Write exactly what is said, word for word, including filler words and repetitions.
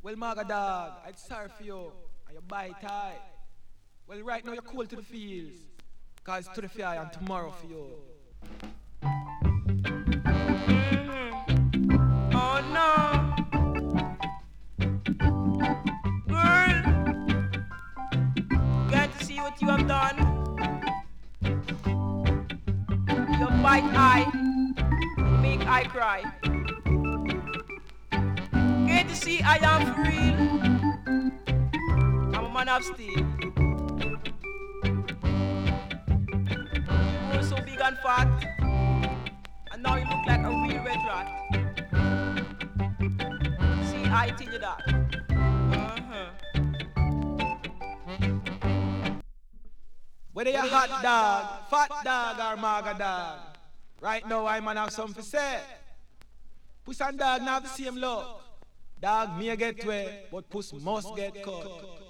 Well, Maga dog, I'd sorry for you. And you bite tight. Well, right now you're cool to the fields. Cause to the fire and tomorrow for you. Mm-hmm. Oh no. Girl, can't you see what you have done? You bite eye, make eye cry. Can't you see I am for real? I'm a man of steel. You were so big and fat, and now you look like a real red rat. See, I tell you that. Uh-huh. Whether you're hot dog, fat dog, or maga dog, right now I man have something to say. Puss and dog now have the same look. Dog may get wet, but puss must get cut.